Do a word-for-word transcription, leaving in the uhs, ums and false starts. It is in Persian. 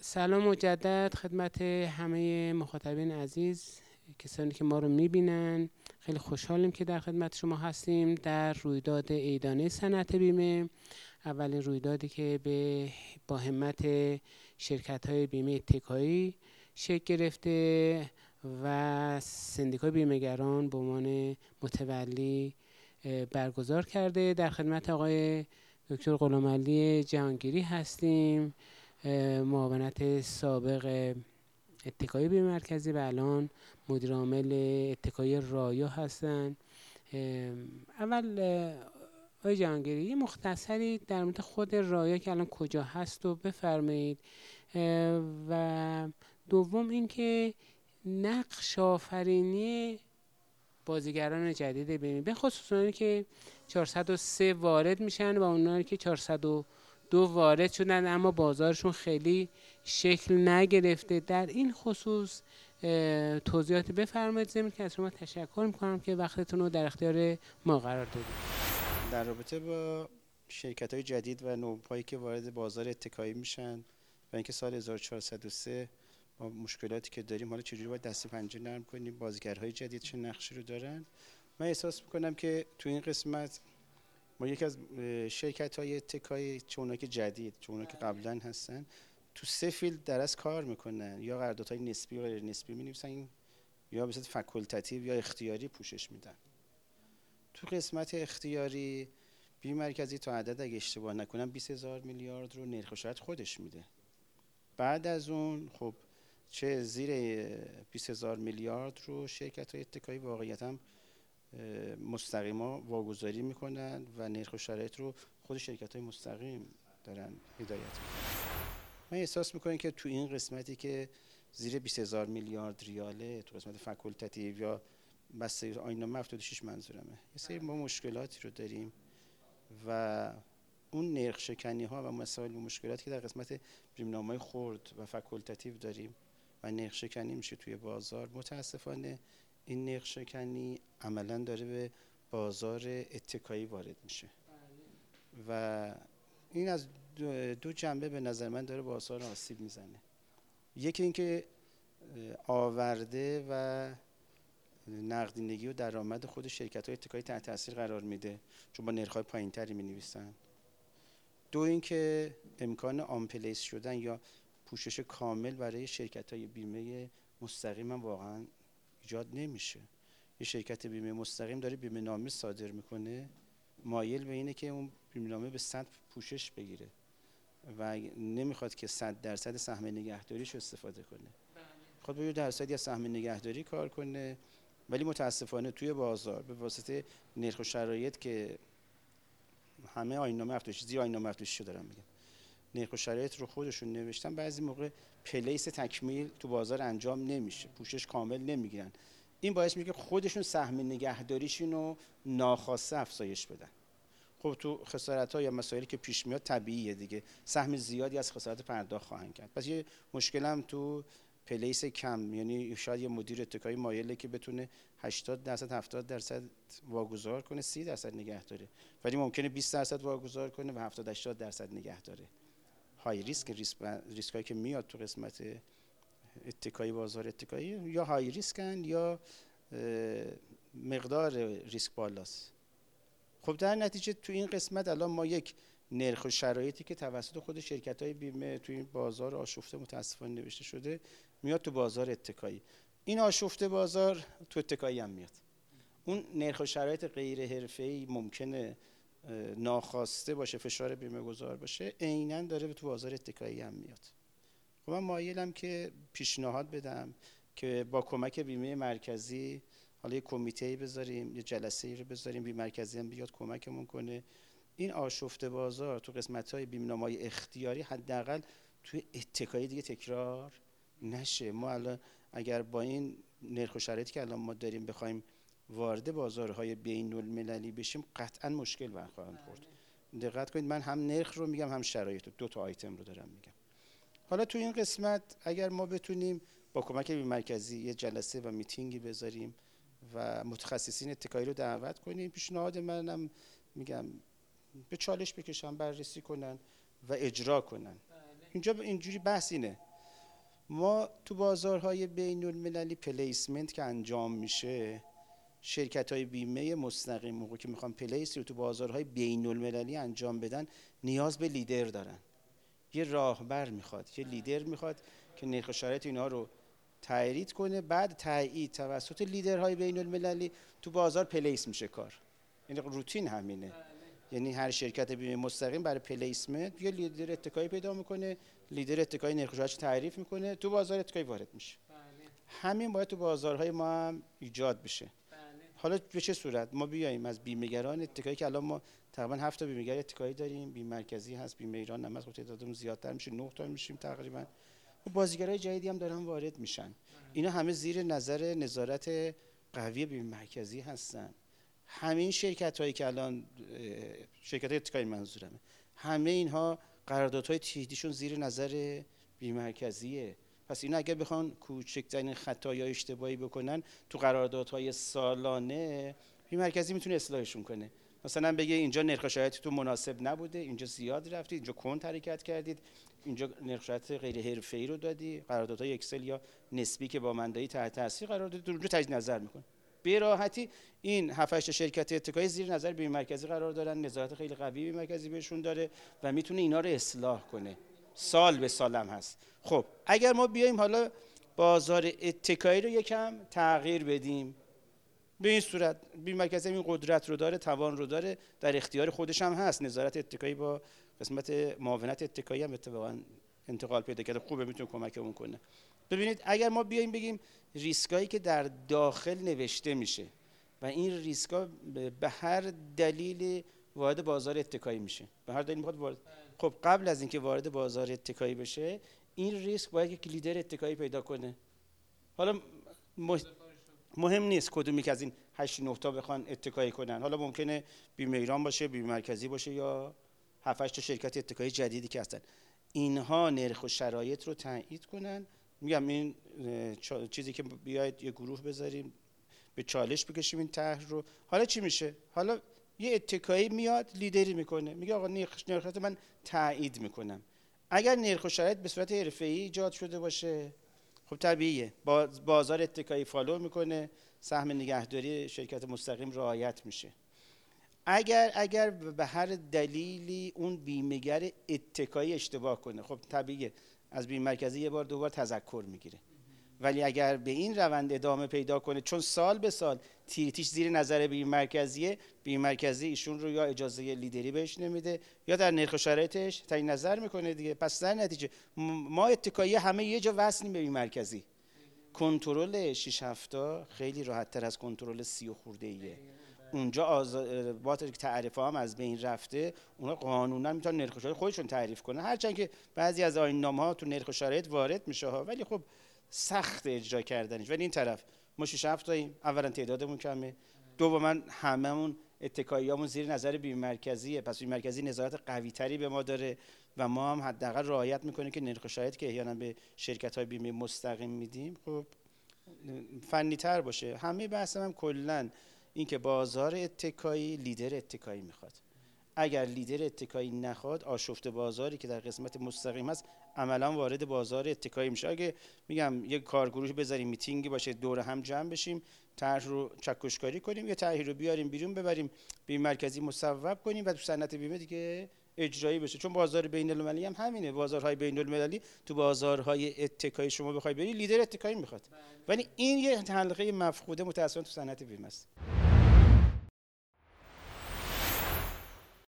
سلام مجدد خدمت همه مخاطبین عزیز، کسانی که ما رو میبینن. خیلی خوشحالیم که در خدمت شما هستیم در رویداد عیدانه صنعت بیمه. اولین رویدادی که به با همت شرکت‌های بیمه اتکایی شکل گرفته و سندیکای بیمه‌گران به عنوان متولی برگزار کرده. در خدمت آقای دکتر غلامعلی جهانگیری هستیم، معاونت سابق اتکایی بیمه مرکزی و الان مدیر عامل اتکایی رایو هستن. اول آقای جهانگیری یه مختصری در مورد خود رایو که الان کجا هست و بفرمایید، و دوم اینکه نقش آفرینی بازیگران جدید بیمه، به خصوص اونایی که چهارصد و سه وارد میشن و اونایی که چهارصد و دو وارد شدن اما بازارشون خیلی شکل نگرفته، در این خصوص توضیحات بفرمایید. ضمن که از شما تشکر میکنم که وقتتون رو در اختیار ما قرار دادید. در رابطه با شرکت‌های جدید و نوپایی که وارد بازار اتکایی میشن و اینکه سال هزار و چهارصد و سه با مشکلاتی که داریم، حالا چجوری باید دست پنجه نرم کنیم، بازیگرهای جدید چه نقشی رو دارن، من احساس میکنم که تو این قسمت ما یکی از شرکت‌های اتکایی، چه اونایی که جدید چه اونایی که قبلا هستن، تو سه فیلد در از کار میکنن، یا قراردادهای نسبی و غیر نسبی می‌نویسن، یا به صورت فاکولتاتیو یا اختیاری پوشش میدن. تو قسمت اختیاری بیمه مرکزی تا عدد اگه اشتباه نکنم بیست هزار میلیارد رو نرخ و شرط خودش میده. بعد از اون خب چه زیر بیست هزار میلیارد رو شرکت‌های اتکایی واقعیتاً مستقیما واگذاری میکنن و نرخ و شرایط رو خود شرکت‌های مستقیم دارن هدایت میکنن. من احساس میکنم که تو این قسمتی که زیر بیست هزار میلیارد ریاله، تو قسمت فاکولتاتیو یا بسته آیین‌نامه هفتاد و شش منظورمه، یه سری ما مشکلاتی رو داریم و اون نرخ شکنی ها و مسائل و مشکلاتی که در قسمت بیمه‌نامه‌های خرد و فاکولتاتیو داریم و نرخ شکنی میشه توی بازار، متاسفانه این نرخ شکنی عملاً داره به بازار اتکایی وارد میشه و این از دو جنبه به نظر من داره بازار آسیب میزنه. یکی اینکه آورده و نقدینگی و درآمد خود شرکت‌های اتکایی تحت تاثیر قرار میده، چون با نرخ‌های پایین‌تری می‌نویسن. دو اینکه امکان آنپلیس شدن یا پوشش کامل برای شرکت‌های بیمه مستقیم هم واقعاً ایجاد نمیشه. یه شرکت بیمه مستقیم داره بیمه نامه صادر میکنه، مایل به اینه که اون بیمه نامه به صد پوشش بگیره و نمیخواد که صد درصد سهم نگهداریش استفاده کنه، خود به یه درصدی از سهم نگهداری کار کنه. ولی متاسفانه توی بازار به واسطه نرخ و شرایط که همه آیین‌نامه هفتاد و شش زیر آیین‌نامه هفتاد و شش دارم میگم، نرخ و شرایط رو خودشون نوشتن، بعضی موقع پلیس تکمیل تو بازار انجام نمیشه، پوشش کامل نمیگیرن. این باعث میشه خودشون سهم نگهداریشون رو ناخواسته افزایش بدن. خب تو خسارت‌ها یا مسائلی که پیش میاد طبیعیه دیگه، سهم زیادی از خسارت پرداخت خواهند کرد. پس یه مشکل هم تو پلیس کم، یعنی شاید یه مدیر اتکایی مایله که بتونه هشتاد درصد هفتاد درصد واگذار کنه، سی درصد نگه داره، ولی ممکنه بیست درصد واگذار کنه و هفتاد هشتاد درصد نگه داره. های ریسک ریسک ریسکایی که میاد تو قسمت اتکایی، بازار اتکایی یا های ریسکن یا مقدار ریسک بالاست. خب در نتیجه تو این قسمت الان ما یک نرخ و شرایطی که توسط خود شرکت‌های بیمه تو این بازار آشفته متاسفانه نوشته شده میاد تو بازار اتکایی. این آشفته بازار تو اتکایی هم میاد. اون نرخ و شرایط غیر حرفه‌ای ممکنه ناخواسته باشه، فشار بیمه گذار باشه، عیناً داره تو بازار اتکایی هم میاد. خب من مایلم که پیشنهاد بدم که با کمک بیمه مرکزی حالا یه کمیته‌ای بذاریم، یه جلسه‌ای رو بذاریم، بیمه مرکزی هم بیاد کمکمون کنه این آشفته بازار تو قسمت‌های بیمه‌نامه‌های اختیاری حداقل توی اتکایی دیگه تکرار نشه. ما الان اگر با این نرخ و شرایطی که الان ما داریم بخوایم وارد بازارهای بین‌المللی بشیم، قطعاً مشکل برخواهیم خورد. دقت کنید، من هم نرخ رو میگم هم شرایط رو، دو تا آیتم رو دارم میگم. حالا تو این قسمت اگر ما بتونیم با کمک بیمه مرکزی یه جلسه و میتینگی بذاریم و متخصصین اتکایی رو دعوت کنیم، پیشنهاد منم میگم به چالش بکشن، بررسی کنن و اجرا کنن. اینجا اینجوری بحث اینه، ما تو بازارهای بین المللی پلیسمنت که انجام میشه، شرکت های بیمه مستقیم موقع که میخوان پلیس رو تو بازارهای بین المللی انجام بدن نیاز به لیدر دارن. یه راهبر میخواد، یه لیدر میخواد که نرخ و شرایط اینا رو تایید کنه. بعد تایید توسط لیدرهای بین المللی تو بازار پلیس میشه کار. یعنی روتین همینه. یعنی هر شرکت بیمه مستقیم برای پلیسمنت یه لیدر اتکایی پیدا میکنه، لیدر اتکایی نرخ و شرایط تعریف میکنه، تو بازار اتکایی وارد میشه. همین باید تو بازارهای ما هم ایجاد بشه. حالا به چه صورت؟ ما بیاییم از بیمه‌گران اتکایی که الان ما تقریبا هفت تا بیمه‌گر اتکایی داریم، بیمه مرکزی هست، بیمه ایران هم هست، خب تعدادمون زیادتر میشه، نه تا میشیم تقریبا. و بازیگرای جدیدی هم دارن وارد میشن. اینا همه زیر نظر نظارت قوی بیمه مرکزی هستن. همین شرکت‌هایی که الان شرکت‌های اتکایی منظورمه، همه اینها قراردادهای تیدیشون زیر نظر بیمه مرکزیه. پس اینا اگر بخوان کوچکترین خطا یا اشتباهی بکنن تو قراردادهای سالانه، بیمه مرکزی میتونه اصلاحشون کنه. مثلا بگه اینجا نرخ و شرایطتون مناسب نبوده، اینجا زیاد رفتید، اینجا کند حرکت کردید، اینجا نرخ و شرایط غیر حرفه‌ای رو دادی، قراردادهای اکسل یا نسبی که با مندهی تحت تاثیر قرار دادید، اونجا تجدید نظر میکنه. به راحتی این هفت هشت شرکت اتکایی زیر نظر بیمه مرکزی قرار دارن، نظارت خیلی قوی بیمه مرکزی بهشون داره و میتونه اینا رو اصلاح کنه. سال به سالم هست. خب اگر ما بیایم حالا بازار اتکایی رو یکم تغییر بدیم، به این صورت بیمه مرکزی این قدرت رو داره، توان رو داره، در اختیار خودش هم هست. نظارت اتکایی با قسمت معاونت اتکایی هم اتفاقا انتقال پیدا کرده، خوبه، میتونه کمکمون کنه. ببینید اگر ما بیایم بگیم ریسکایی که در داخل نوشته میشه و این ریسکا به هر دلیل وارد بازار اتکایی میشه، به هر دلیل میخواد وارد، خب قبل از اینکه وارد بازار اتکایی بشه این ریسک باید یک لیدر اتکایی پیدا کنه. حالا مهم نیست کدومی که از این هشت نه تا بخوان اتکایی کنن، حالا ممکنه بیمه ایران باشه، بیمه مرکزی باشه یا هفت هشت تا شرکت اتکایی جدیدی که هستن، اینها نرخ و شرایط رو تایید کنن. میگم این چیزی که بیاید یه گروه بذاریم به چالش بکشیم این طرح رو. حالا چی میشه؟ حالا یه اتکایی میاد لیدری میکنه، میگه آقا نرخ نرخ من تایید میکنم. اگر نرخ و شرایط به صورت حرفه‌ای ایجاد شده باشه، خب طبیعیه بازار اتکایی فالو میکنه، سهم نگهداری شرکت مستقیم رعایت میشه. اگر اگر به هر دلیلی اون بیمه‌گر اتکایی اشتباه کنه، خب طبیعیه از بیمه مرکزی یه بار دو بار تذکر میگیره. ولی اگر به این روند ادامه پیدا کنه، چون سال به سال تیریتیش زیر نظر بیمه مرکزیه، بیمه مرکزی ایشون رو یا اجازه لیدری بهش نمیده یا در نرخ و شرایطش تعیین نظر میکنه دیگه. پس در نتیجه ما اتکایی همه یه جا وصلیم به بیمه مرکزی. کنترل شش هفت تا خیلی راحت تر از کنترل سی و خورده ایه. اونجا با تعریف هم از بین رفته، اونا قانونا میتونن نرخ و شرایط خودشون تعریف کنن، هرچند که بعضی از آیین‌نامه ها تو نرخ و شرایط وارد میشه ها، ولی خب سخت اجرا کردنش. ولی این طرف ما شش هفت تاییم، اولا تعدادمون کمه، دوما هممون اتکاییامون زیر نظر بیمه مرکزیه، پس بیمه مرکزی نظارت قوی تری به ما داره و ما هم حداقل رعایت میکنیم که نرخ و شرایط که احیانا به شرکت‌های بیمه مستقیم میدیم خب فنی تر باشه. همه بحثم هم کلا این که بازار اتکایی لیدر اتکایی میخواد. اگر لیدر اتکایی نخواد، آشفته بازاری که در قسمت مستقیم هست عملا وارد بازار اتکایی میشه. اگه میگم یک کارگروه بذاریم میتینگی باشه، دور هم جمع بشیم، طرح رو چکشکاری کنیم، یا طرحی رو بیاریم بیرون ببریم بیمه مرکزی مصوب کنیم و تو صنعت بیمه دیگه اجرایی بشه. چون بازار بین المللی هم همینه، بازارهای بین المللی تو بازارهای اتکایی شما بخوای بری لیدر اتکایی میخواد. ولی این یه حلقه مفقوده متأسفانه تو صنعت بیمه است.